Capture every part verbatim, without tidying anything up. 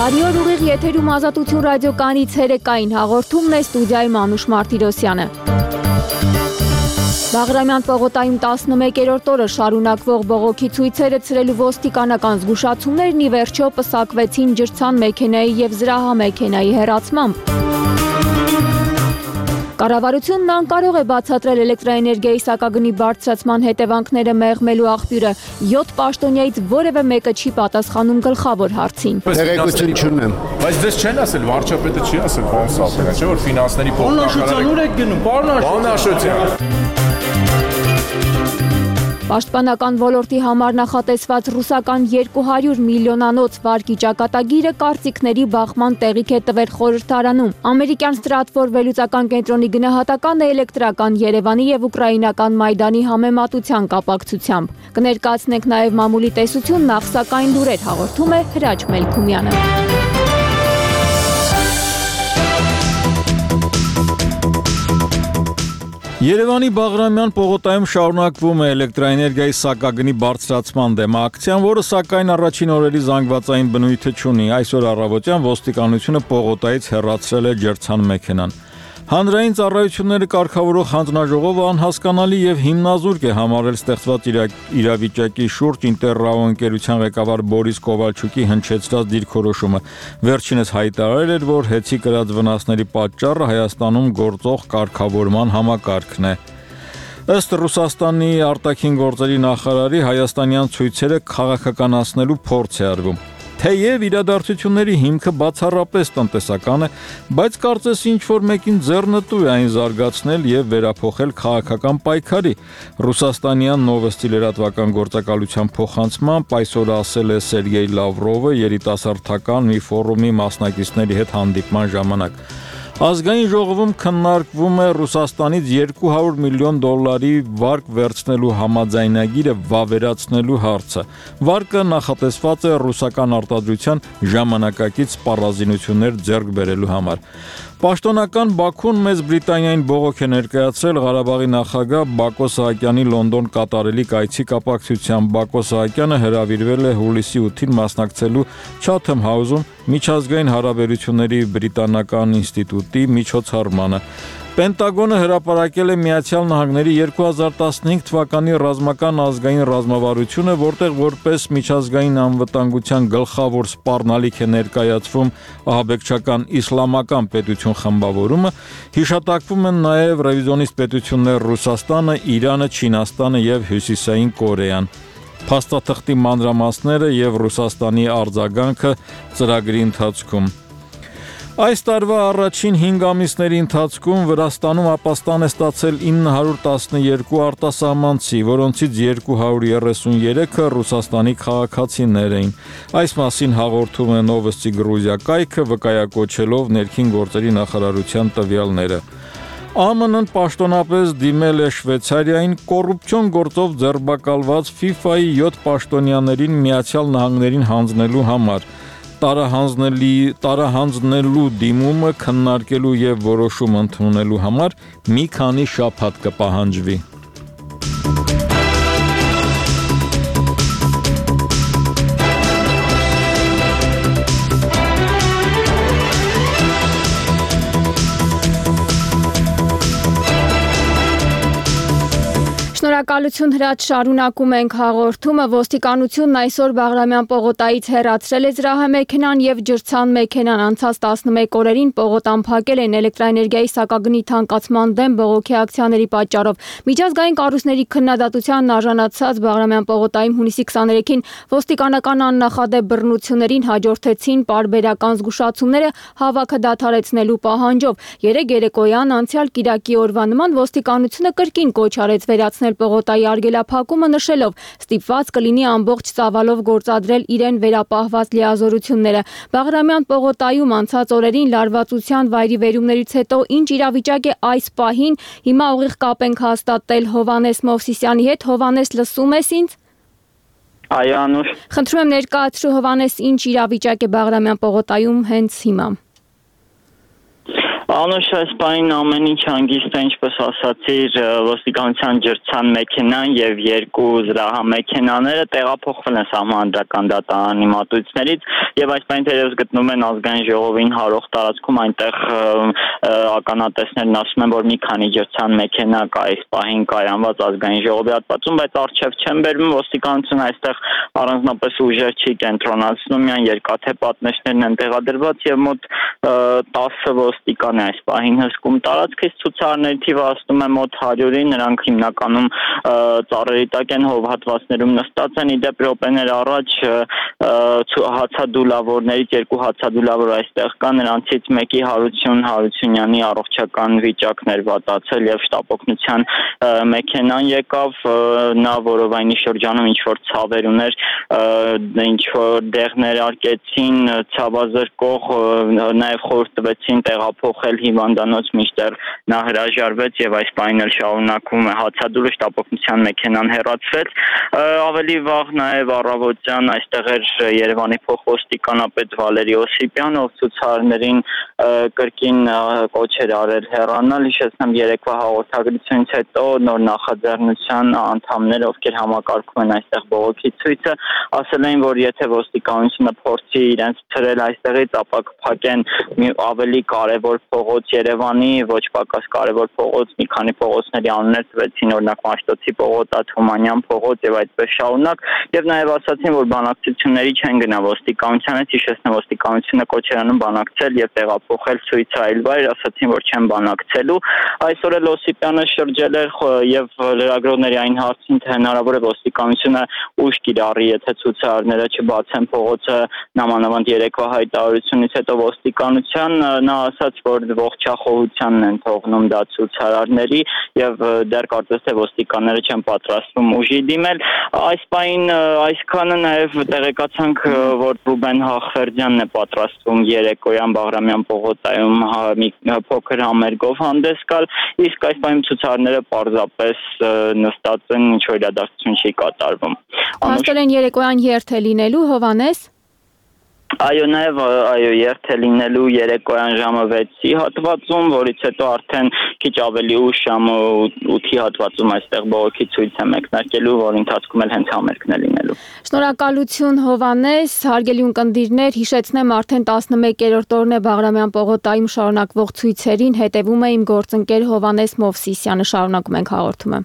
Բարի օր ուղիղ եթերում Ազատություն ռադիոկայանից ցերեկային հաղորդումն է, ստուդիայում Անուշ Մարտիրոսյանը։ Բաղրամյան պողոտայում տասնմեկերորդ օրը շարունակվող բողոքի ցույցերը ցրելու ոստիկանական զգուշացումներն ի վերջո պսակվեցին ջրցան մեքենայի և զրահամեքենայի հեռացմամբ։ Կառավարությունն անկարող է բացատրել էլեկտրաէներգիայի սակագնի բարձրացման հետևանքները մեղմելու աղբյուրը։ յոթ պաշտոնյայից որևէ մեկը չի պատասխանում գլխավոր հարցին։ Տեղեկություն չունեմ։ Բայց դες չեն ասել, վարչապետը չի ասել կոնսալտենտ, չէ՞ որ ֆինանսների փոխնախարարը։ Ուր եք գնում, պարոն Աշոտյան։ Պաշտպանական ոլորտի համար նախատեսված ռուսական երկու հարյուր միլիոնանոց վարկի ճակատագիրը կարծիքների բախման տեղիք է տվել խորհրդարանում։ Ամերիկյան Ստրատֆոր վերլուծական կենտրոնի գնահատականը էլեկտրական Երևանի և ուկրաինական Մայդանի համեմատության կապակցությամբ։ Կներկայացնենք նաև մամուլի տեսություն, նախ սակայն լուրեր հաղորդում է Հրաչ Մելքումյանը։ Երևանի Բաղրամյան պողոտայում շարունակվում է էլեկտրաէներգիայի սակագնի բարձրացման դեմ ակցիան, որը սակայն առաջին օրերի զանգվածային բնույթը չունի։ Այսօր առավոտյան ոստիկանությունը պողոտայից հեռացրել է ջրցան մեքենան։ Հանրային ծառայությունները կարգավորող հանձնաժողովը անհասկանալի և հիմնազուրկ է համարել ստեղծված իրավիճակի շուրջ Ինտերրաո ընկերության ղեկավար Բորիս Կովալչուկի հնչեցրած դիրքորոշումը։ Վերջինս հայտարարել էր, որ հեծի կրած վնասների պատճառը Հայաստանում գործող կարգավորման համակարգն է։ Ըստ Ռուսաստանի արտաքին գործերի նախարարի, հայաստանյան ցույցերը քաղաքականացնելու փորձ է արվում։ Թեև իրադարձությունների հիմքը բացառապես տնտեսական է, բայց կարծես ինչ-որ մեկին ձեռնտու է այն զարգացնել և վերափոխել քաղաքական պայքարի։ Ռուսաստանյան Նովոստի լրատվական գործակալության փոխանցմամբ այսօր ասել է Սերգեյ Լավրովը երիտասարդական մի ֆորումի մասնակիցների հետ հանդիպման ժամանակ։ Ազգային ժողովում քննարկվում է Ռուսաստանից երկու հարյուր միլիոն դոլարի վարկ վերցնելու համաձայնագիրը վավերացնելու հարցը։ Վարկը նախատեսված է ռուսական արտադրության ժամանակակից սպառազինություններ ձեռք բերելու համար։ Պաշտոնական Բաքուն Մեծ Բրիտանիային բողոք է ներկայացրել Ղարաբաղի նախագահ Բակո Սահակյանի Լոնդոն կատարելիք այցի կապակցությամբ։ Բակո Սահակյանը հրավիրվել է հուլիսի ութին մասնակցելու Chatham House-ում միջազգային հարաբերությունների բրիտանական ինստիտուտի միջոցառմանը։ Պենտագոնը հրապարակել է Միացյալ Նահանգների երկու հազար տասնհինգ թվականի ռազմական ազգային ռազմավարությունը, որտեղ որպես միջազգային անվտանգության գլխավոր սպառնալիք է ներկայացվում ահաբեկչական իսլամական պետություն խմբավորումը, հիշատակվում են նաև ռևիզիոնիստ պետություններ Ռուսաստանը, Իրանը, Չինաստանը և Հյուսիսային Կորեան։ Փաստաթղթի մանրամասները և Ռուսաստանի արձագանքը ծրագրի ընթացքում։ Այս տարվա առաջին հինգ ամիսների ընթացքում Վրաստանում ապաստան է ստացել ինը հարյուր տասնյոթ արտասահմանցի, որոնցից երկու հարյուր երեսուներեքը Ռուսաստանի քաղաքացիներ էին։ Այս մասին հաղորդում է Նովոստի Գրուզիա կայքը, վկայակոչելով ներքին գործերի նախարարության տվյալները։ Է Մ Ն-ն պաշտոնապես դիմել է Շվեյցարիային կոռուպցիոն գործով ձերբակալված ֆիֆայի յոթ պաշտոնյաներին Միացյալ Նահանգներին հանձնելու համար։ Տարահանձնելու դիմումը քննարկելու և որոշում ընդունելու համար մի քանի շաբաթ կպահանջվի։ Շնորհակալություն Հրաչ, շարունակում ենք հաղորդումը։ Ոստիկանությունն այսօր Բաղրամյան պողոտայից հեռացրել է զրահամեքենան և ջրցան մեքենան։ Անցած տասնմեկ օրերին պողոտան փակել են էլեկտրաէներգիայի սակագնի թանկացման դեմ բողոքի ակցիաների պատճառով։ Միջազգային կառույցների քննադատությանն արժանացած Բաղրամյան պողոտայում հունիսի քսաներեքին ոստիկանական աննախադեպ բռնություններին հաջորդեցին պարբերական զգուշացումները հավաքը դադարեցնելու պահանջով։ Երեկ երեկոյան անցյալ կիրակի օրվա նման ոստիկանությունը կրկին կոչ արեց վերացնել պողոտայի արգելափակումը, նշելով ստիպված կլինի ամբողջ ծավալով գործադրել իրեն վերապահված լիազորությունները։ Բաղրամյան պողոտայում անցած օրերին լարվածության վայրիվերումներից հետո ինչ իրավիճակ է այս պահին, հիմա ուղիղ կապ ենք հաստատել Հովհաննես Մովսիսյանի հետ։ Հովհաննես, լսում ես ինձ։ Այո, Անուշ։ Խնդրում եմ ներկայացրու Հովհաննես, ինչ իրավիճակ է Բաղրամյան պողոտայում հենց հիմա։ Անուշ այս պահին ամեն ինչ հանգիստ է, ինչպես ասացիր, ոստիկանության ջրցան մեքենան եւ երկու զրահամեքենաները տեղափոխվել են սահմանադրական դատարանի մատույցներից եւ այս պահին թերևս գտնվում են ազգային ժողովին հարող տարածքում, այնտեղ ականատեսներն ասում են, որ մի քանի ջրցան մեքենա կա այս պահին կայանված ազգային ժողովի հատվածում, բայց առջև չեն բերվում, ոստիկանությունը այստեղ առանձնապես ուժեր չի կենտրոնացնում, միայն երկաթե պատնեշներն են տեղադրված եւ մոտ տասը ոստիկան է այս պահին հսկում տարածքից, ցուցարարների թիվը ասում է մոտ հարյուրի, նրանք հիմնականում ծառերի տակ են, հովհատվածներում նստած են, իդեպ րոպեներ առաջ հացադուլավորներից երկու հացադուլավոր այստեղ կա, նրանցից մեկի Հարություն Հարությունյանի առողջական վիճակն էր վատացել եւ շտապօգնության մեքենան եկավ, նա որովայնի շրջանում ինչ որ ցավեր ուներ, ինչ որ դեղներ արկեցին, ցավազրկող, նաեւ խորհուրդ տվեցին տեղափոխել հիվանդանոց, մինչդեռ նա հրաժարվեց եւ այս պահին էլ շարունակվում է հացադուլը, շտապօգնության մեքենան հեռացվեց, ավելի վաղ նաեւ առավոտյան այստեղ էր Երևանի փոխոստիկանապետ Վալերի Օսիպյանը, ով ցուցարարներին կրկին կոչ էր արել հեռանալ, հիշեցնեմ երեկվա հաղորդագրությունից հետո նոր նախաձեռնության անդամները, ովքեր համակարգում են այստեղ բողոքի ցույցը, ասել էին, որ եթե ոստիկանությունը փորձի իրենց ցրել այստեղից, ապա կփակեն մի ավելի կարևոր փողոց Երևանի, ոչ պակաս կարևոր փողոց, մի քանի փողոցների անուններ տվեցին, օրինակ Մաշտոցի փողոց, Թումանյան փողոց եւ այդպես շարունակ, եւ նաեւ ասացին, որ բանակցությունների չեն գնա ոստիկանությանը, հիշեցնեմ ոստիկանությունը կոչ էր անում բանակցել եւ տեղափոխել ցույցը այլ վայր, ասացին, որ չեն բանակցելու, այսօր էլ Օսիպյանը շրջել էր եւ լրագրողների այն հարցին, թե հնարավոր է ոստիկանությունը ուժ կիրառի, եթե ցուցարարները չբացեն փողոցը, նամանավանդ երեկվա հայտարարությունից հետո ոստիկանության, նա ասաց, որ ողջախոհությանն են թողնում դա ցուցարարների եւ դեռ կարծես թե ոստիկանները չեն պատրաստվում ուժի դիմել, այս պահին այսքանը նաեւ տեղեկացանք, որ Ռուբեն Հախվերդյանն է պատրաստվում երեկոյան Բաղրամյան պողոտայում մի փոքր համերգով հանդես գալ, իսկ այս պահին ցուցարարները պարզապես նստած են, ինչ որ իրադարձություն չի կատարվում։ Փաստորեն երեկոյան երթ է լինելու, Հովհաննես։ Այո, նաև այո, երթ է լինելու երեկոյան ժամը վեցի հատվածում, որից հետո արդեն քիչ ավելի ուշ ժամը ութի հատվածում այստեղ բողոքի ցույց է մեկնարկելու, որի ընթացքում էլ հենց համերգն է լինելու։ Շնորհակալություն Հովհաննես, հարգելի ունկնդիրներ, հիշեցնեմ արդեն տասնմեկերորդ օրն է Բաղրամյան պողոտայում շարունակվող ցույցերին, հետևում է իմ գործընկեր Հովհաննես Մովսիսյանը, շարունակում ենք հաղորդումը։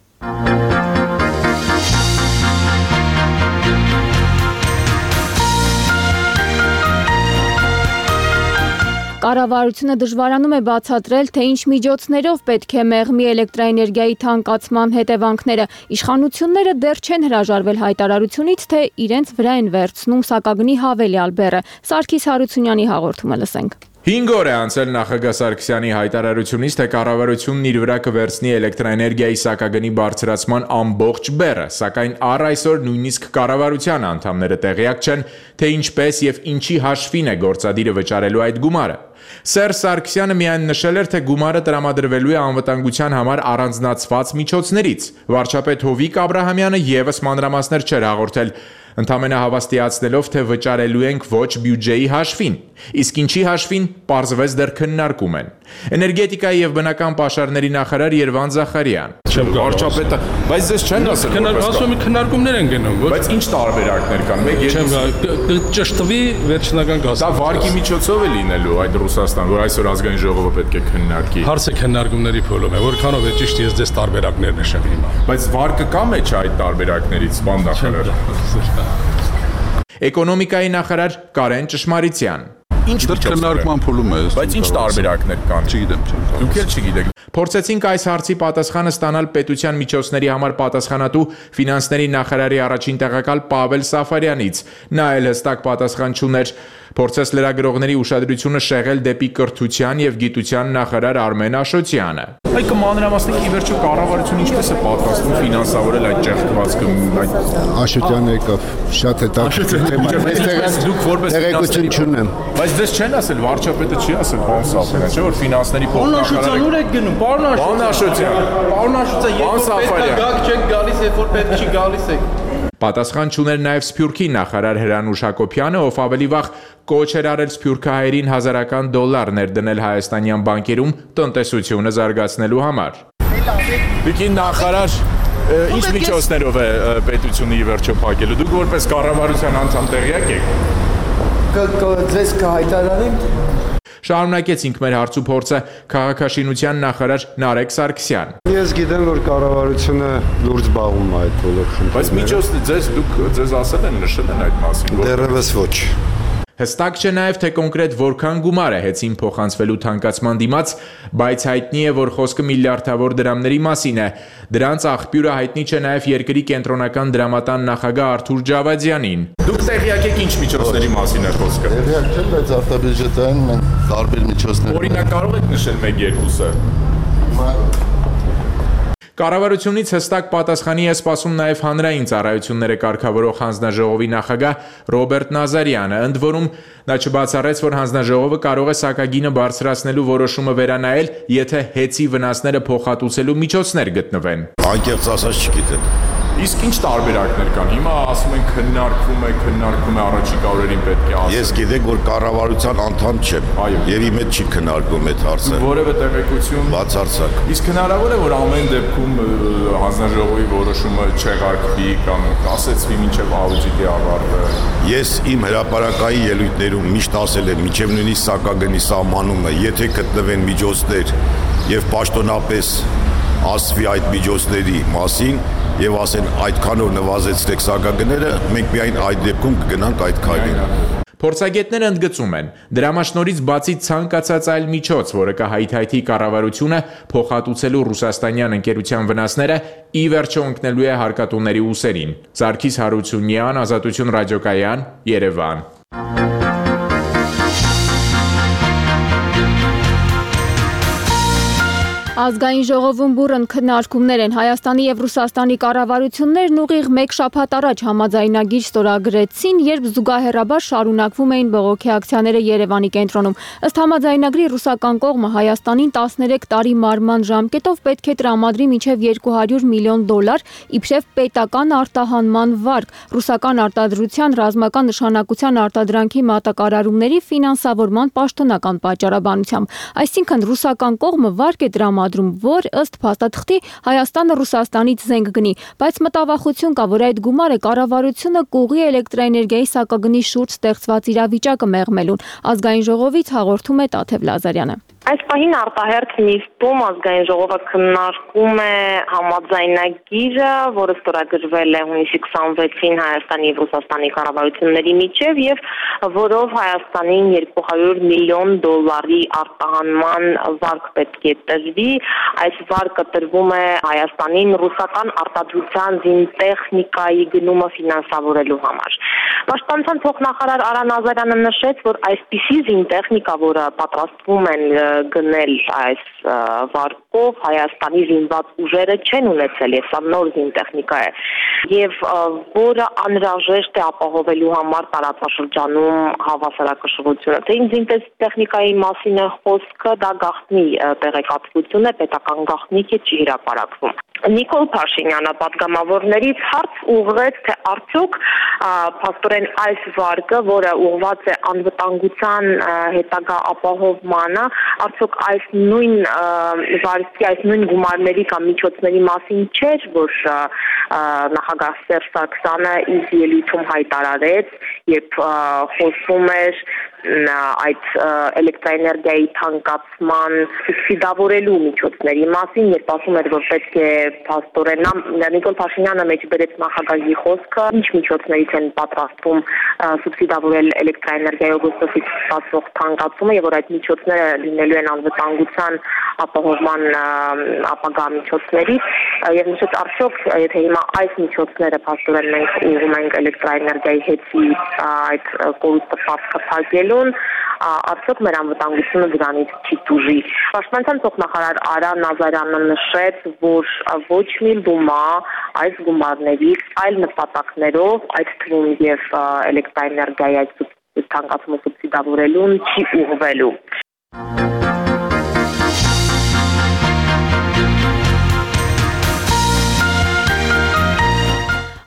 Կառավարությունը դժվարանում է բացատրել, թե ինչ միջոցներով պետք է մեղմի էլեկտրաէներգիայի թանկացման հետևանքները։ Իշխանությունները դեռ չեն հրաժարվել հայտարարությունից, թե իրենց վրա են վերցնում սակագնի հավելյալ բեռը։ Սարգիս Հարությունյանի հաղորդումը լսենք։ հինգ օր է անցել նախագահ Սարգսյանի հայտարարությունից, թե կառավարությունն իր վրա կվերցնի էլեկտրաէներգիայի սակագնի բարձրացման ամբողջ բեռը, սակայն առ այսօր նույնիսկ կառավարության անդամները տեղյակ չեն, թե ինչպես եւ ինչի հաշվին է գործադիրը վճարելու այդ գումարը։ Սերժ Սարգսյանը միայն նշել էր, թե գումարը տրամադրվելու է անվտանգության համար առանձնացված միջոցներից։ Վարչապետ Հովիկ Աբրահամյանը եւս մանրամասներ չէր հաղորդել, ընդամենը հավաստիացնելով, թե վճարելու ենք ոչ բյուջեի հաշվին, իսկ ինչի հաշվին պարզվեց դեռ քննարկում են։ Էներգետիկայի եւ բնական պաշարների նախարար Երվան Զախարյան։ Չեմ վարչապետը, բայց դες չեն ասել, ասում քննարկումներ են գնում, բայց ինչ տարբերակներ կան։ Մեկ չեմ ճշտվի վերջնական գազ։ Դա վարկի միջոցով է լինելու այդ Ռուսաստան, որ այսօր ազգային ժողովը պետք է քննարկի։ Հարցը քննարկումների փուլում է, որքանով է ճիշտ ես դες տարբերակներ նշեմ հիմա։ Բայց վարկը կա մեջ այդ տարբերակներից, բան նախարար։ Էկոնոմիկայի նախարար Կարեն Ճշմարիցյան։ Ինչ քննարկման փուլում է։ Բայց ինչ տարբերակներ կան։ Չգիտեմ, չեմ։ Դուք էլ չգիտեք։ Փորձեցինք այս հարցի պատասխանը ստանալ պետության միջոցների համար պատասխանատու ֆինանսների նախարարի առաջին տեղակալ Պավել Սաֆարյանից։ Նա էլ հստակ պատասխան չուներ։ Փորձեց լրագրողների ուշադրությունը շեղել դեպի կրթության եւ գիտության նախարար Արմեն Աշոտյանը։ Այդ կմանրամասնիկ ի վերջո կառավարությունը ինչպես է պատրաստվում ֆինանսավորել այդ ճեղքվածքը, այդ Աշոտյանը եկավ, շատ հետաքրքիր թեմա է։ Այստեղ դուք որպես տեղեկություն չունեմ։ Բայց դες չեն ասել, վարչապետը չի ասել, պարոն Սաֆարյան, չէ՞ որ ֆինանսների փոխնախարարը։ Պարոն Աշոտյան, ուր եք գնում, պարոն Աշոտյան։ Պարոն Աշոտյան, պարոն Աշոտյան, երբ պետք է գաք չեք գալիս գալիս, երբ որ պետք չի գալիս եք։ Պատասխան չուներ նաև Սփյուռքի նախարար Հրանուշ Հակոբյանը, ով ավելի վաղ կոչ էր արել սփյուռքահայերին հազարական դոլար ներդնել հայաստանյան բանկերում տնտեսությունը զարգացնելու համար։ Տիկին նախարար, ինչ միջոցներով է պետությունը ի վերջո փակելու։ Դուք որպես կառավարության անդամ տեղյակ եք։ Ձեզ կհայտարարեմ։ Շարունակեցինք մեր հարցուփորձը քաղաքաշինության նախարար Նարեկ Սարգսյան։ Ես գիտեմ, որ կառավարությունը լուրջ զբաղվում է այդ բոլոր խնդիրները։ Բայց միջոցը ձեզ դուք ձեզ ասել են, նշել են այդ մասին։ Դեռևս ոչ։ Հստակ չէ նաև, թե կոնկրետ որքան գումար է հեծին փոխանցվելու թանկացման դիմաց, բայց հայտնի է, որ խոսքը միլիարդավոր դրամների մասին է։ Դրանց աղբյուրը հայտնի չէ նաև երկրի կենտրոնական դրամատան նախագահ Արթուր Ջավադյանին։ Դուք տեղյակ եք ինչ միջոցների մասին է խոսքը։ Տեղյակ չեմ, բայց արտաբյուջետային մենք տարբեր միջոցներ։ Օրինակ կարող եք նշել մեկ-երկուսը։ Կառավարությունից հստակ պատասխանի է սպասում նաև հանրային ծառայությունները կարգավորող հանձնաժողովի նախագահ Ռոբերտ Նազարյանը, ընդ որում նա չբացառեց, որ հանձնաժողովը կարող է սակագինը բարձրացնելու որոշումը վերանայել, եթե հեծի վնասները փոխհատուցելու միջոցներ գտնվեն։ Անկեղծ ասած չգիտեմ։ Իսկ ինչ տարբերակներ կան։ Հիմա ասում են քննարկվում է, քննարկվում է առաջիկա օրերին պետք է ասել։ Ես գիտեմ, որ կառավարության անդամ չեմ։ Այո։ Եվ իմ հետ չի քննարկվում այդ հարցը։ Որևէ տեղեկություն Բացարձակ։ Իսկ հնարավոր է, որ ամեն դեպքում հանձնաժողովի որոշումը չեղարկվի կամ ասեցվի մինչև աուդիտի ավարտը։ Ես իմ հրապարակային ելույթներում միշտ ասել եմ, մինչև նույնիսկ սակագնի սահմանումը, եթե գտնվեն միջոցներ եւ պաշտոնապես ասվի այդ միջոցների մասին եւ ասեն այդքանով նվազեցրեք սակագները, մենք միայն այդ դեպքում կգնանք այդ քայլին։ Փորձագետները ընդգծում են, դրամաշնորից բացի ցանկացած այլ միջոց, որը կհայթայթի կառավարությունը փոխհատուցելու ռուսաստանյան ընկերության վնասները, ի վերջո ընկնելու է հարկատուների ուսերին։ Սարգիս Հարությունյան, Ազատություն ռադիոկայան, Երևան։ Ազգային ժողովում բուռն քննարկումներ են Հայաստանի եւ Ռուսաստանի կառավարություններն ուղիղ մեկ շաբաթ առաջ համաձայնագիր ստորագրեցին, երբ զուգահեռաբար շարունակվում էին բողոքի ակցիաները Երևանի կենտրոնում։ Ըստ համաձայնագրի ռուսական կողմը Հայաստանին տասներեք տարի մարման ժամկետով պետք է տրամադրի մինչև երկու հարյուր միլիոն դոլար իբրև պետական արտահանման վարկ, ռուսական արտադրության ռազմական նշանակության արտադրանքի մատակարարումների ֆինանսավորման պաշտոնական պատճառաբանությամբ։ Այսինքն ռուսական կողմը վարկ է տրամադրում, որ ըստ փաստաթղթի Հայաստանը Ռուսաստանից զենք գնի, բայց մտավախություն կա, որ այդ գումարը կառավարությունը կուղի էլեկտրաէներգիայի սակագնի շուրջ ստեղծված իրավիճակը մեղմելուն։ Ազգային ժողովից հաղորդում է Տաթև Լազարյանը։ Այս պահին արտահերթ նիստում ազգային ժողովը քննարկում է համաձայնագիրը, որը ստորագրվել է հունիսի քսանվեցին Հայաստանի եւ Ռուսաստանի կառավարությունների միջև եւ որով Հայաստանին երկու հարյուր միլիոն դոլարի արտահանման վարկ պետք է տրվի։ Այս վարկը տրվում է Հայաստանին ռուսական արտադրության զինտեխնիկայի գնումը ֆինանսավորելու համար։ Պաշտպանության փոխնախարար Արա Նազարյանը նշեց, որ այսպիսի զինտեխնիկա, որը պատրաստվում են գնել այս վարկով, Հայաստանի զինված ուժերը չեն ունեցել, եւ սա նոր զինտեխնիկա է, եւ որը անհրաժեշտ է ապահովելու համար տարածաշրջանում հավասարակշռությունը։ Թե ինչ զինտեխնիկայի մասին է խոսքը, դա գաղտնի տեղեկատվություն է, պետական գաղտնիք է, չի հրապարակվում։ Նիկոլ Փաշինյանը պատգամավորներից հարց ուղղեց, թե արդյոք փաստորեն այս վարկը, որը ուղղված է անվտանգության հետագա ապահովմանը, արդյոք այս նույն վարկի, այս նույն գումարների կամ միջոցների մասին չէր, որ նախագահ Սերժ Սարգսյանը իր ելույթում հայտարարեց, երբ խոսում էր այդ էլեկտրաէներգիայի թանկացման սուբսիդավորելու միջոցների մասին, երբ ասում էր, որ պետք է փաստորեն Նիկոլ Փաշինյանը մեջ բերեց նախագահի խոսքը, ինչ միջոցներից են պատրաստվում սուբսիդավորել էլեկտրաէներգիայով ստացվող թանկացումը եւ որ այդ միջոցները լինելու են անվտանգության ապահովման ապագա միջոցներից եւ նշեց արդյոք եթե հիմա այս միջոցները փաստորեն մենք ուղղում ենք էլեկտրաէներգիայի հետի այդ կորուստը պատկերելուն, արդյոք մեր անվտանգությունը դրանից չի տուժի։ Պաշտպանության փոխնախարար Արա Նազարյանը նշեց, որ ոչ մի լումա այս գումարներից այլ նպատակներով, այդ թվում եւ էլեկտրաէներգիայի այդ թանկացումը սուբսիդավորելուն չի ուղղվելու։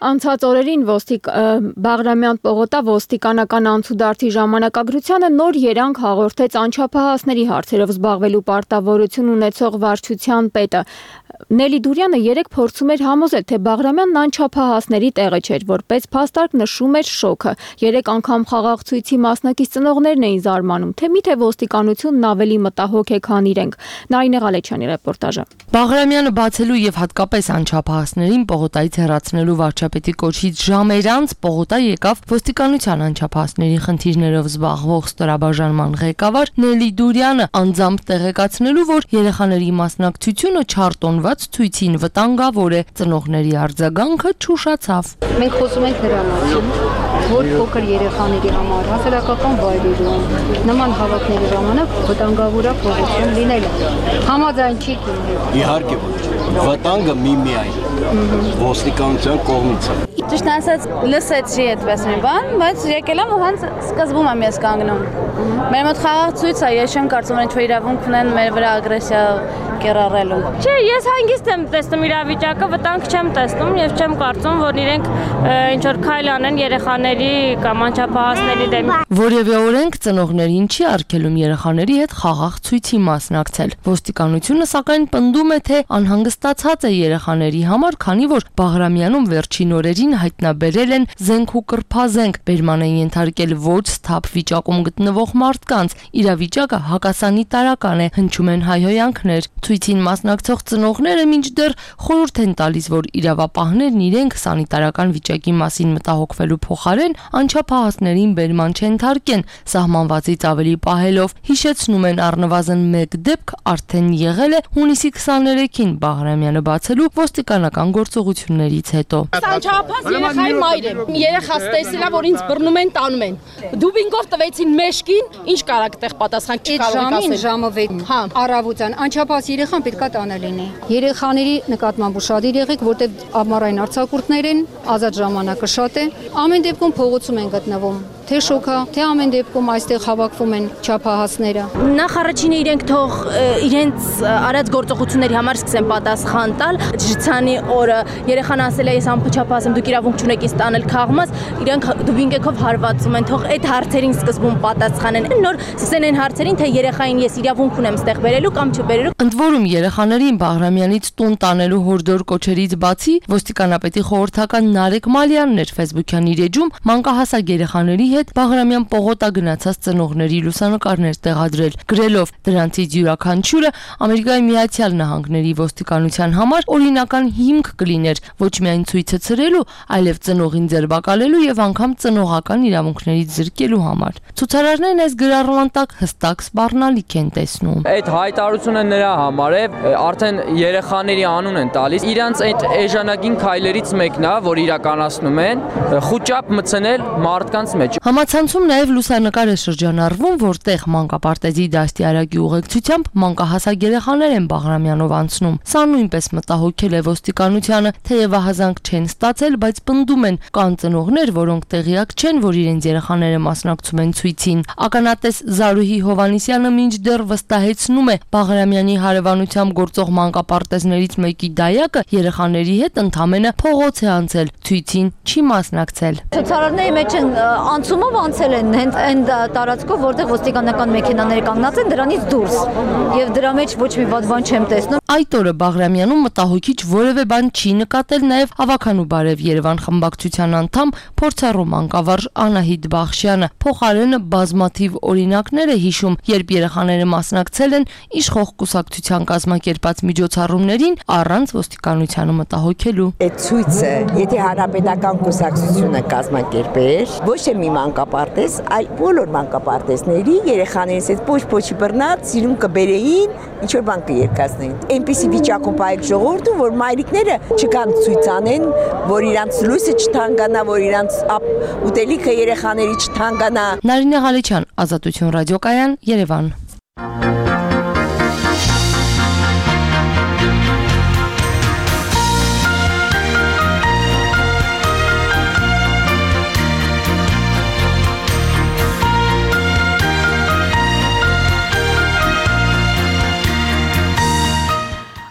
Անցած օրերին ոստիկ Բաղրամյան պողոտա ոստիկանական անցուդարձի ժամանակագրությանը նոր երանգ հաղորդեց անչափահասների հարցերով զբաղվելու պարտավորություն ունեցող վարչության պետը։ Նելի Դուրյանը երեկ փորձում էր համոզել, թե Բաղրամյանն անչափահասների տեղը չէր, որպես փաստարկ նշում էր շոկը։ Երեք անգամ խաղաղ ցույցի մասնակից ծնողներն էին զարմանում, թե միթե ոստիկանությունն ավելի մտահոգ է, քան իրենք։ Նարինե Ղալեչյանի ռեպորտաժը։ Բաղրամյանը բացելու եւ հատկապես անչափահասներին պողոտայից հեռացնելու վարչապետի կոչից ժամեր անց պողոտա եկավ ոստիկանության անչափահասների խնդիրներով զբաղվող ստորաբաժանման ղեկավար Նելի Դուրյանը, անձամբ տեղեկացնելու, որ երեխաների մասնակցությունը չարտոնված ցույցին վտանգավոր է։ Ծնողների արձագանքը չուշացավ։ Մենք խոսում ենք նրա մասին, որ փոքր երեխաների համար հասարակական վայրերում նման հավաքների ժամանակ վտանգավոր է փողոցում լինելը։ Համաձայն չի կին։ Իհարկե ոչ։ Վտանգը միմիայն ոստիկանության կողմից է։ Ճիշտ ասած, լսեցի այդպես մի բան, բայց եկել եմ ու հենց սկզբում եմ ես կանգնում։ Մեր մոտ խաղաղ ցույց է, ես չեմ կարծում, որ ինչ-որ իրավունք ունեն մեր վրա ագրեսիա կերառելու։ Չէ, ես հանգիստ եմ տեսնում իրավիճակը, վտանգ չեմ տեսնում եւ չեմ կարծում, որ իրենք ինչ-որ քայլ անեն երեխաների կամ անչափահասների դեմ։ Որևէ օրենք ծնողներին չի արգելում երեխաների հետ խաղաղ ցույցի մասնակցել։ Ոստիկանությունը սակայն պնդում է, թե անհանգստացած է երեխաների համար, քանի որ Բաղրամյանում վերջին օրերին հայտնաբերել են զենք ու կրփազենք, բերման են ենթարկել ոչ սթափ վիճակում գտնվող մարդկանց։ Իրավիճակը հակասանիտարական է, հնչում են հայհոյանքներ։ Ցույցին մասնակցող ծնողները մինչդեռ խորհուրդ են տալիս, որ իրավապահներն իրենք սանիտարական վիճակի մասին մտահոգվելու փոխարեն անչափահասներին բերման չենթարկեն, սահմանվածից ավելի պահելով։ Հիշեցնում են առնվազն մեկ դեպք արդեն եղել է հունիսի քսաներեքին Բաղրամյանը բացելու ոստիկանական գործողություններից հետո։ Անչափահաս երեխայի մայր եմ։ Երեխաս տեսել է, որ ինձ բռնում են, տանում են։ Դուբինգով տվեցին մեշկին, ինչ կարա այդտեղ պատասխան չկարող եք ասել։ Ժամը վեց հա առավոտյան անչափահաս երեխան պետքա տանը լինի։ Երեխաների նկատմամբ ուշադիր եղեք, որտեղ ամառային արձակուրդներ են, ազատ ժամանակը շատ է։ Ամեն դեպքում փողոցում են գտնվում։ Թե շոկա, թե ամեն դեպքում այստեղ հավաքվում են չափահասները։ Նախ առաջինը իրենք թող իրենց արած գործողությունների համար սկսեն պատասխան տալ։ Ջրցանի օրը երեխան ասել է ես անփչափահաս եմ, դուք իրավունք չունեք ինձ տանել քաղմաս, իրենք դուբինգեքով հարվածում են, թող այդ հարցերին սկզբում պատասխանեն։ Նոր սկսեն այն հարցերին, թե երեխային ես իրավունք ունեմ ստեղ բերելու կամ չբերելու։ Ընդ որում երեխաներին Բաղրամյանից տուն տանելու հորդոր կոչերից բացի ոստիկանապետի խորհրդական Նարեկ Մալյանն էր Facebook-յան իր էջում մանկահասակ երեխաների հետ Բաղրամյան պողոտա գնացած ծնողների լուսանկարներ տեղադրել, գրելով դրանցից յուրաքանչյուրը Ամերիկայի Միացյալ Նահանգների ոստիկանության համար օրինական հիմք կլիներ ոչ միայն ցույցը ցրելու, այլև ծնողին ձերբակալելու եւ անգամ ծնողական իրավունքներից զրկելու համար։ Ցուցարարներն այս գրառման տակ հստակ սպառնալիք են տեսնում։ Այդ հայտարարությունը նրա համար է, արդեն երեխաների անուն են տալիս, իրանց այդ էժանագին քայլերից մեկն է, որ իրականացնում են, խուճապ մտցնել մարդկանց մեջ։ Համացանցում նաև լուսանկար է շրջանառվում, որտեղ մանկապարտեզի դաստիարակի ուղեկցությամբ մանկահասակ երեխաներ են Բաղրամյանով անցնում։ Սա նույնպես մտահոգել է ոստիկանությանը, թեև ահազանգ չեն ստացել, բայց պնդում են կան ծնողներ, որոնք տեղյակ չեն, որ իրենց երեխաները մասնակցում են ցույցին։ Ականատես Զարուհի Հովանիսյանը մինչդեռ վստահեցնում է Բաղրամյանի հարևանությամբ գործող մանկապարտեզներից մեկի դայակը երեխաների հետ ընդամենը փողոց է անցել, ցույցին չի մասնակցել։ Ցուցարարների մեջ են անցումով անցել են հենց այն տարածքով, որտեղ ոստիկանական մեքենաները կանգնած են, դրանից դուրս։ Եվ դրա մեջ ոչ մի վատ բան չեմ տեսնում։ Այդ օրը Բաղրամյանում մտահոգիչ որևէ բան չի նկատել նաև Ավականու բարև Երևան խմբակցության անդամ փորձառու մանկավարժ Անահիտ Բախշյանը։ Փոխարենը բազմաթիվ օրինակներ է հիշում, երբ երեխաները մասնակցել են իշխող կուսակցության կազմակերպած միջոցառումներին առանց ոստիկանությանը մտահոգելու։ Այդ ցույցը, եթե հանրապետական կուսակցությունը կազմակերպեր, ոչ թե մի մանկապարտեզ, այլ բոլոր մանկապարտեզների երեխաներից այդ փոչ-փոչի բռնած սիրուն կբերեին, ինչ որ բան կերկացնեին։ Այնպիսի վիճակում պայք ժողովուրդը, որ մայրիկները չկան ցույց անեն, որ իրանց լույսը չթանկանա, որ իրանց ուտելիքը երեխաների չթանկանա։ Նարինե Ղալեչյան, Ազատություն ռադիոկայան, Երևան։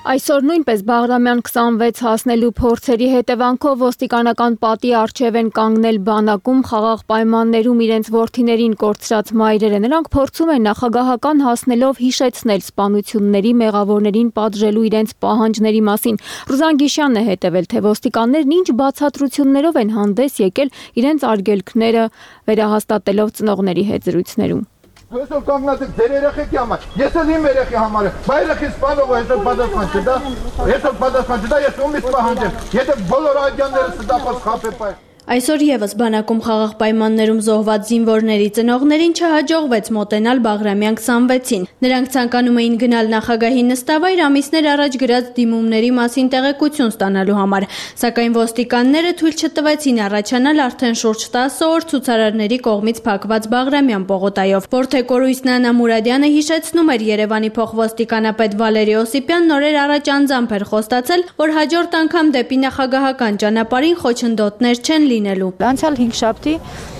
Այսօր նույնպես Բաղրամյան քսանվեց հասնելու փորձերի հետևանքով ոստիկանական պատի առջև են կանգնել բանակում խաղաղ պայմաններում իրենց որդիներին կորցրած մայրերը։ Նրանք փորձում են նախագահական հասնելով հիշեցնել սպանությունների մեղավորներին պատժելու իրենց պահանջների մասին։ Ռուզան Գիշյանն է հետևել, թե ոստիկաններն ինչ բացատրություններով են հանդես եկել իրենց արգելքները վերահաստատելով ծնողների հետ զրույցներում։ Այսօր կանգնած եք ձեր երեխեքի համար, ես էլ իմ երեխի համար եմ, բա երեխի սպանողը այսօր պատասխան չտա, այսօր պատասխան չտա, ես ումից պահանջեմ, եթե բոլոր ադյանները ստապած խապե։ Այսօր եւս բանակում խաղաղ պայմաններում զոհված զինվորների ծնողներին չհաջողվեց մոտենալ Բաղրամյան քսանվեցին։ Նրանք ցանկանում էին գնալ նախագահի նստավայր ամիսներ առաջ գրած դիմումների մասին տեղեկություն ստանալու համար, սակայն ոստիկանները թույլ չտվեցին առաջանալ արդեն շուրջ տասը օր ցուցարարների կողմից փակված Բաղրամյան պողոտայով։ Որթեկորույս Նանա Մուրադյանը հիշեցնում էր Երևանի փոխոստիկանապետ Վալերի Օսիպյանն օրեր առաջ անձամբ էր խոստացել, որ հաջորդ անգամ դեպի նախագահական ճանապարհին խոչընդոտներ չեն լինելու։ Անցյալ հինգշաբթի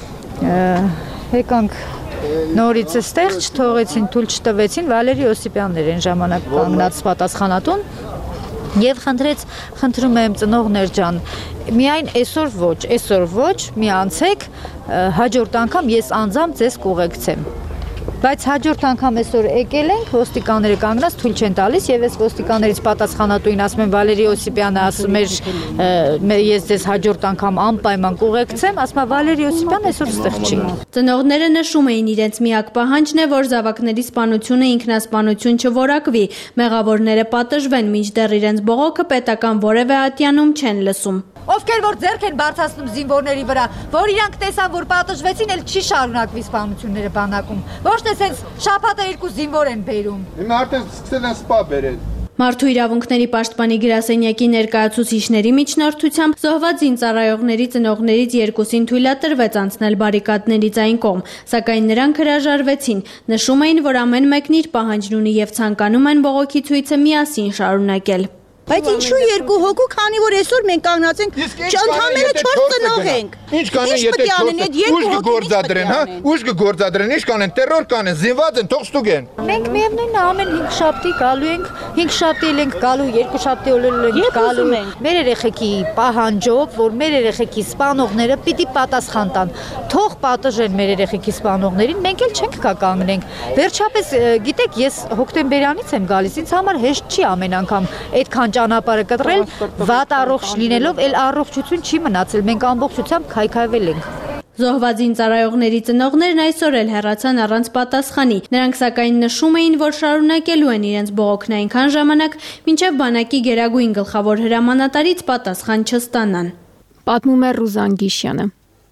եկանք նորից այստեղ, չթողեցին, թույլ չտվեցին, Վալերի Օսիպյանն էր այն ժամանակ կանգնած պատասխանատուն եւ խնդրեց, խնդրում եմ ծնողներ ջան, միայն այսօր ոչ, այսօր ոչ, մի անցեք, հաջորդ անգամ ես անձամբ ձեզ կուղեկցեմ։ Բայց հաջորդ անգամ այսօր եկել ենք, ոստիկանները կանգնած թույլ չեն տալիս եւ այս ոստիկաններից պատասխանատուին ասում են Վալերի Օսիպյանը ասում էր ես ձեզ հաջորդ անգամ անպայման կուղեկցեմ, ասում է Վալերի Օսիպյանը այսօր ստեղ չի։ Ծնողները նշում էին իրենց միակ պահանջն է, որ զավակների սպանությունը ինքնասպանություն չորակվի, մեղավորները պատժվեն, մինչդեռ իրենց բողոքը պետական որևէ ատյանում չեն լսում։ Ովքեր որ ձեռք են բարձրացնում զինվորների վրա, որ իրանք տեսան, որ պատժվեցին, էլ չի շարունակվի սպանությունները բանակում։ Ոչ թե սենց շաբաթը երկու զինվոր են բերում։ Հիմա արդեն սկսել են սպա բերել։ Մարդու իրավունքների պաշտպանի գրասենյակի ներկայացուցիչների միջնորդությամբ զոհված զինծառայողների ծնողներից երկուսին թույլատրվեց անցնել բարիկադներից այն կողմ, սակայն նրանք հրաժարվեցին, նշում էին, որ ամեն մեկն իր պահանջն ունի եւ ցանկանում են բողոքի ցույցը միասին շարունակել։ Բայց ինչու երկու հոգու, քանի որ այսօր մենք կանգնած ենք, ընդհանրապես չորս ծնող ենք։ Ինչ կանեն, եթե ուժ կգործադրեն, հա? Ուժ կգործադրեն, ինչ կանեն, տերոր կանեն, զինված են, թող ստուգեն։ Մենք միևնույնն է ամեն հինգշաբթի գալու ենք, հինգշաբթի էլ ենք գալու, երկուշաբթի էլ ենք գալու։ Մեր երեխեքի պահանջով, որ մեր երեխեքի սպանողները պիտի պատասխան տան։ Թող պատժեն մեր երեխեքի սպանողներին, մենք էլ չենք կա կանգնենք։ Վերջապես, գիտեք, ես հոկտեմբերյանից եմ գալիս, ինձ համար հեշտ չի ամեն անգամ այդքան ճանապարհը կտրել, վատ առողջ լինելով, էլ առողջություն չի մնացել, մենք ամբողջությամբ քայքայվել ենք։ Զոհված զինծառայողների ծնողներն այսօր էլ հեռացան առանց պատասխանի։ Նրանք սակայն նշում էին, որ շարունակելու են իրենց բողոքն այնքան ժամանակ, մինչև բանակի գերագույն գլխավոր հրամանատարից պատասխան չստանան։ Պատմում է Ռուզան Գիշյանը։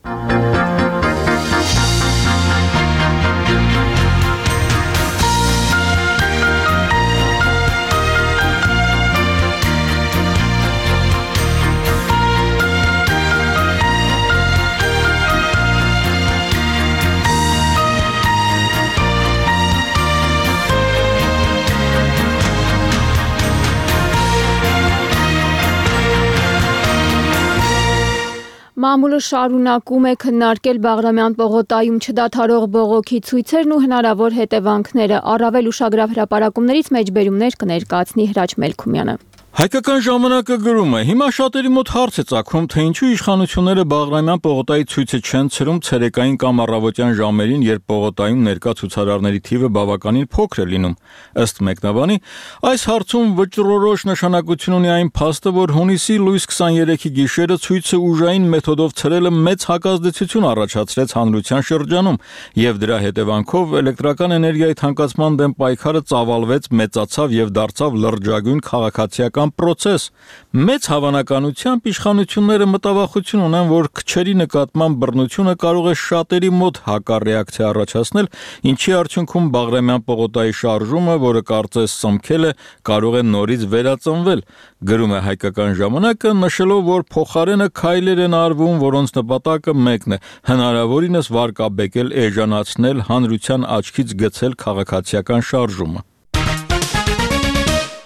Մամուլը շարունակում է քննարկել Բաղրամյան պողոտայում չդադարող բողոքի ցույցերն ու հնարավոր հետևանքները։ Առավել ուշագրավ հրապարակումներից մեջբերումներ կներկայացնի Հրաչ Մելքումյանը։ Հայկական ժամանակը գրում է. հիմա շատերի մոտ հարց է ծագում, թե ինչու իշխանությունները Բաղրամյան պողոտայի ցույցը չեն ցրում ցերեկային կամ առավոտյան ժամերին, երբ պողոտայում ներկա ցուցարարների թիվը բավականին փոքր է լինում։ Ըստ մեկնաբանի, այս հարցում վճռորոշ նշանակություն ունի այն փաստը, որ հունիսի լույս քսաներեքի գիշերը ցույցը ուժային մեթոդով ցրելը մեծ հակազդեցություն առաջացրեց հանրության շրջանում, եւ դրա հետևանքով էլեկտրական էներգիայի թանկացման դեմ պայքարը ծավալվեց, մեծացավ եւ դարձավ լրջագույն քաղաքացիական պրոցես։ Մեծ հավանականությամբ իշխանությունները մտավախություն ունեն, որ քչերի նկատմամբ բռնությունը կարող է շատերի մոտ հակառեակցիա առաջացնել, ինչի արդյունքում Բաղրամյան պողոտայի շարժումը, որը կարծես սմքել է, կարող է նորից վերածնվել։ Գրում է Հայկական ժամանակը, նշելով, որ փոխարենը քայլեր են արվում, որոնց նպատակը մեկն է՝ հնարավորինս վարկաբեկել, էժանացնել, հանրության աչքից գցել քաղաքացիական շարժումը։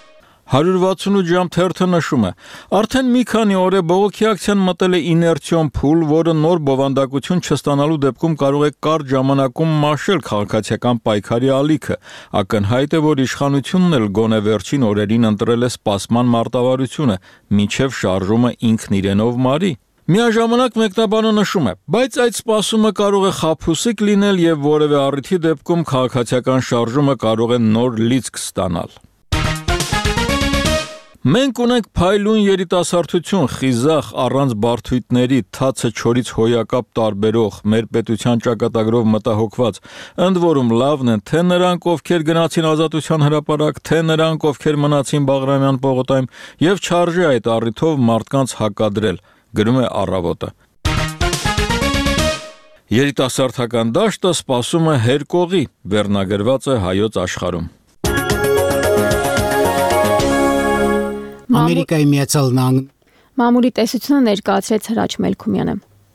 one sixty-eight ժամ թերթը նշում է. Արդեն մի քանի օր է բողոքի ակցիան մտել է իներցիոն փուլ, որը նոր բովանդակություն չստանալու դեպքում կարող է կարճ ժամանակում մաշել քաղաքացիական պայքարի ալիքը։ Ակնհայտ է, որ իշխանությունն էլ գոնե վերջին օրերին ընտրել է սպասման մարտավարությունը, մինչև շարժումը ինքն իրենով մարի։ Միաժամանակ մեկնաբանը նշում է, բայց այդ սպասումը կարող է խաբուսիկ լինել եւ որևէ առիթի դեպքում քաղաքացիական շարժումը կարող է նոր լիցք ստանալ։ Մենք ունենք փայլուն երիտասարդություն, խիզախ, առանց բարդույթների, թացը չորից հոյակապ տարբերող, մեր պետության ճակատագրով մտահոգված, ընդ որում լավն են թե նրանք, ովքեր գնացին Ազատության հրապարակ, թե նրանք, ովքեր մնացին Բաղրամյան պողոտայում, եւ չարժե այդ առիթով մարդկանց հակադրել, գրում է Առավոտը։ Երիտասարդական դաշտը սպասում է հերկողի, վերնագրված է Հայոց Աշխարհում։ Ամերիկայի Միացյալ Նահանգների Մամուլի տեսությունը ներկայացրեց Հրաչ Մելքումյանը։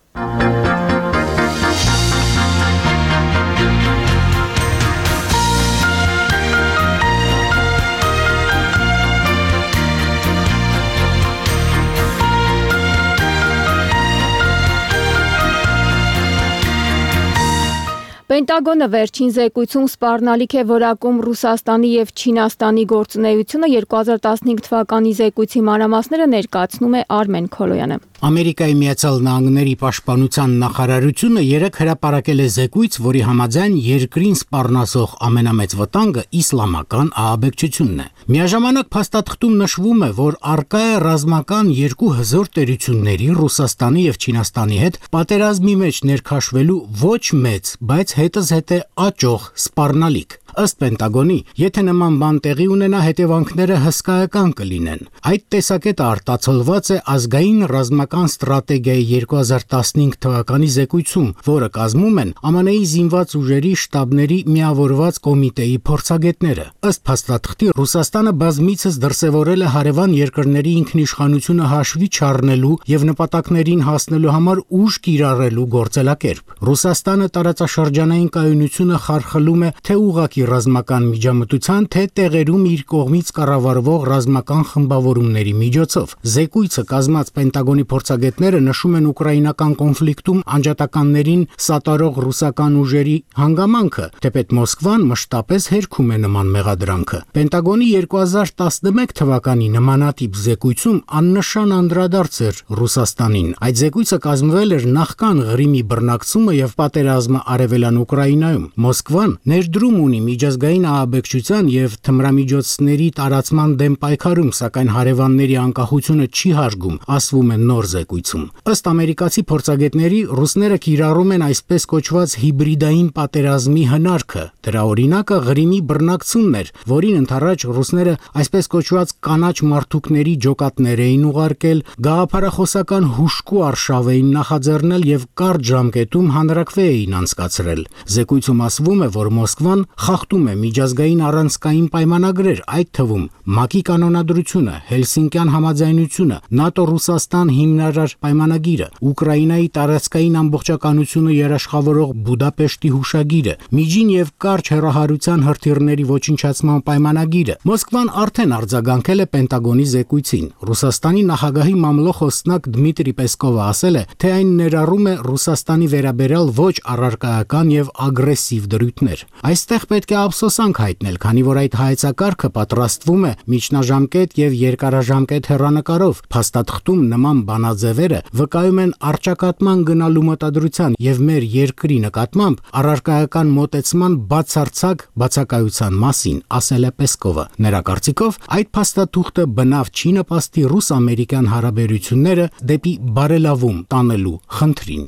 Պենտագոնը վերջին զեկույցում սպառնալիք է որակում Ռուսաստանի եւ Չինաստանի գործունեությունը երկու հազար տասնհինգ թվականի զեկույցի մանրամասները ներկայացնում է Արմեն Քոլոյանը։ Ամերիկայի Միացյալ Նահանգների պաշտպանության նախարարությունը երեկ հրապարակել է զեկույց, որի համաձայն երկրին սպառնասող ամենամեծ վտանգը իսլամական ահաբեկչությունն է։ Միաժամանակ փաստաթղթում նշվում է, որ առկա է ռազմական երկու հզոր տերությունների Ռուսաստանի եւ Չինաստանի հետ պատերազմի մեջ ներքաշվելու ոչ մեծ, բայց հետզհետե աճող սպառնալիք։ Ըստ Պենտագոնի, եթե նման բան տեղի ունենա, հետևանքները հսկայական կլինեն։ Այդ տեսակետը արտացոլված է ազգային ռազմական ստրատեգիայի երկու հազար տասնհինգ թվականի զեկույցում, որը կազմում են Ամն Ի զինված ուժերի շտաբների միավորված կոմիտեի փորձագետները։ Ըստ փաստաթղթի, Ռուսաստանը բազմիցս դրսևորել է հարևան երկրների ինքնիշխանությունը հաշվի չառնելու եւ նպատակներին հասնելու համար ուժ կիրառելու գործելակերպ։ Ռուսաստանը տարածաշրջանային կայունությունը խարխլում է թե ուղղակի ռազմական միջամտության, թե տեղերում իր կողմից կառավարվող ռազմական խմբավորումների միջոցով։ Զեկույցը կազմած Պենտագոնի փորձագետները նշում են ուկրաինական կոնֆլիկտում անջատականներին սատարող ռուսական ուժերի հանգամանքը, թեպետ Մոսկվան մշտապես հերքում է նման մեղադրանքը։ Պենտագոնի երկու հազար տասնմեկ թվականի նմանատիպ զեկույցում աննշան անդրադարձ էր Ռուսաստանին։ Այդ զեկույցը կազմվել էր նախքան Ղրիմի բռնակցումը եւ պատերազմը արևելյան Ուկրաինայում։ Մոսկվան ներդրում ունի միջազգային ահաբեկչության եւ թմրամիջոցների տարածման դեմ պայքարում, սակայն հարևանների անկախությունը չի հարգում, ասվում է նոր զեկույցում։ Ըստ ամերիկացի փորձագետների, ռուսները կիրառում են այսպես կոչված հիբրիդային պատերազմի հնարքը։ Դրա օրինակը Ղրիմի բռնակցումն էր, որին ընդառաջ ռուսները այսպես կոչված կանաչ մարդուկների ջոկատներ էին ուղարկել, գաղափարախոսական հուժկու արշավ էին նախաձեռնել եւ կարճ ժամկետում հանրակրվե էին անցկացրել։ Զեկույցում ասվում է, որ Մոսկվան խախտում է միջազգային առանցքային պայմանագրեր, այդ թվում ՄԱԿ-ի կանոնադրությունը, Հելսինկյան համաձայնությունը, ՆԱՏՕ-Ռուսաստան հիմնարար պայմանագիրը, Ուկրաինայի տարածքային ամբողջականությունը երաշխավորող Բուդապեշտի հուշագիրը, միջին եւ կարճ հեռահարության հրթիռների ոչնչացման պայմանագիրը։ Մոսկվան արդեն արձագանքել է Պենտագոնի զեկույցին։ Ռուսաստանի նախագահի մամլո խոսնակ Դմիտրի Պեսկովը ասել է, թե այն ներառում է Ռուսաստանի վերաբերյալ ոչ առարկայական եւ ագրեսիվ դրույթներ։ Այստեղ պետք է ափսոսանք հայտնել, քանի որ այդ հայեցակարգը պատրաստվում է միջնաժամկետ եւ երկարաժամկետ հեռանկարով։ Փաստաթղթում նման բանաձևերը վկայում են առճակատման գնալու մտադրության եւ մեր երկրի նկատմամբ առարկայական մոտեցման բացարձակ բացակայության մասին, ասել է Պեսկովը։ Նրա կարծիքով այդ փաստաթուղթը բնավ չի նպաստի ռուս-ամերիկյան հարաբերությունները դեպի բարելավում տանելու խնդրին։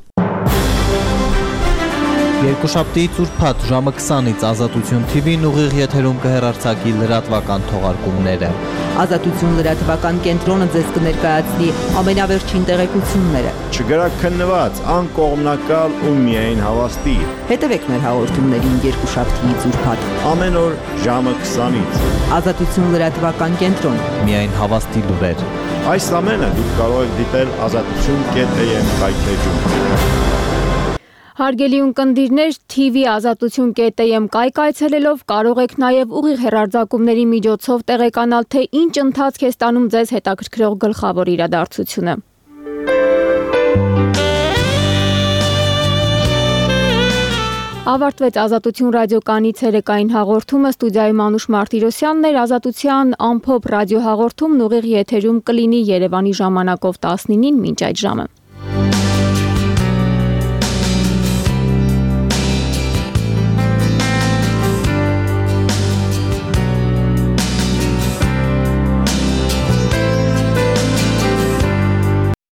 Երկուշաբթի ծուրփաթ ժամը քսանից Ազատություն Թի Վին ուղիղ եթերում կհեռարձակի լրատվական թողարկումները։ Ազատություն լրատվական կենտրոնը ձեզ կներկայացնի ամենավերջին տեղեկությունները։ Չգրաքննված, անկողմնակալ ու միայն հավաստի։ Հետևեք մեր հաղորդումներին երկուշաբթի ծուրփաթ ամեն օր ժամը քսանից։ Ազատություն լրատվական կենտրոն։ Միայն հավաստի լուրեր։ Այս ամենը դուք կարող եք դիտել ազատություն կետ էյ էմ կայքեջում։ Հարգելի ունկնդիրներ, T V ազատություն կետ am կայքայցելելով կարող եք նաև ուղիղ հեռարձակումների միջոցով տեղեկանալ, թե ինչ ընթացք է ստանում ձեզ հետաքրքրող գլխավոր իրադարձությունը։ Ավարտվեց Ազատություն ռադիոկայանի ցերեկային հաղորդումը, ստուդիայում Անուշ Մարտիրոսյանն էր, Ազատության ամփոփ ռադիոհաղորդումն ուղիղ եթերում կլինի Երևանի ժամանակով տասնինին մինչ այդ ժամը։